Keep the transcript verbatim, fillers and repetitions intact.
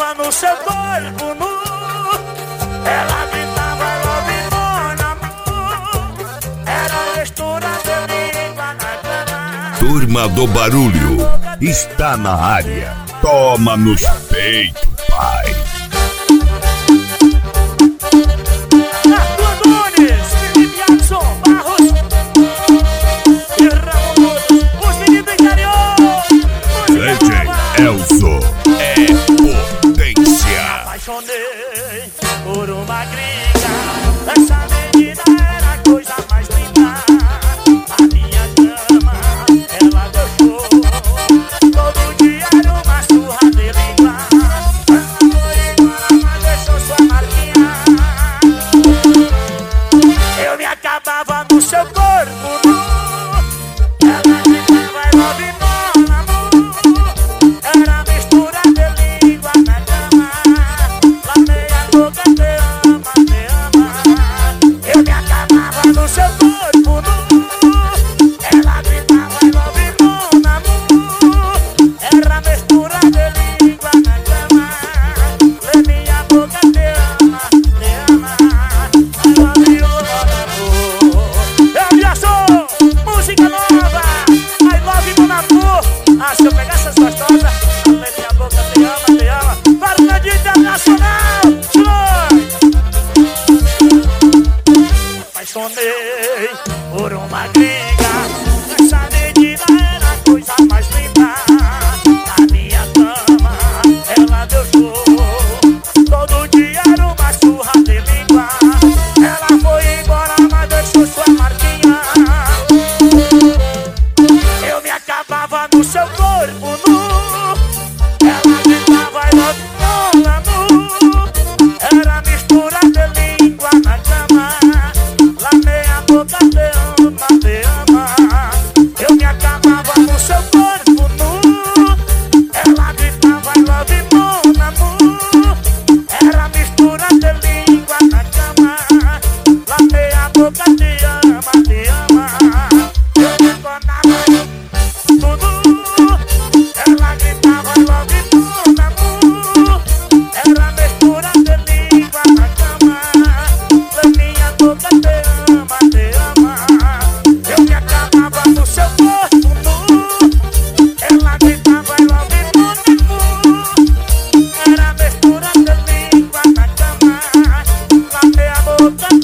acabava no seu corpo nu. Ela gritava love mon amour. Era mistura de língua na cama. Turma do Barulho está na área. Toma nos peitos, pai. Elzo é potência. Apaixonei por uma gringa. Essa menina era a coisa mais linda. A minha cama, ela deu show. Todo dia era uma surra de língua. Ela foi embora, mas deixou sua marquinha. Eu me acabava no seu corpo nu. Ela gritava I love you. Apaixonei por uma gringa. Essa menina era a coisa mais linda. Na minha cama, ela deu show. Todo dia era uma surra de língua. Ela foi embora, mas deixou sua marquinha. Eu me acabava no seu corpo nu. Ela gritava I love you mon amour. Era mistura de língua na cama. Meia boca te ama, te ama. Eu me acabava no seu corpo nu. Ela gritava I love you mon amour. Era mistura de língua na cama. Lá meia boca te ama, te ama. Eu me enganava tudo. Ela gritava I love you mon amour. Era mistura de língua na cama. Lá minha boca te ama. Eu me acabava no seu corpo nu. Ela gritava I love you mon amour. Era mistura de língua na cama. Lá meia boca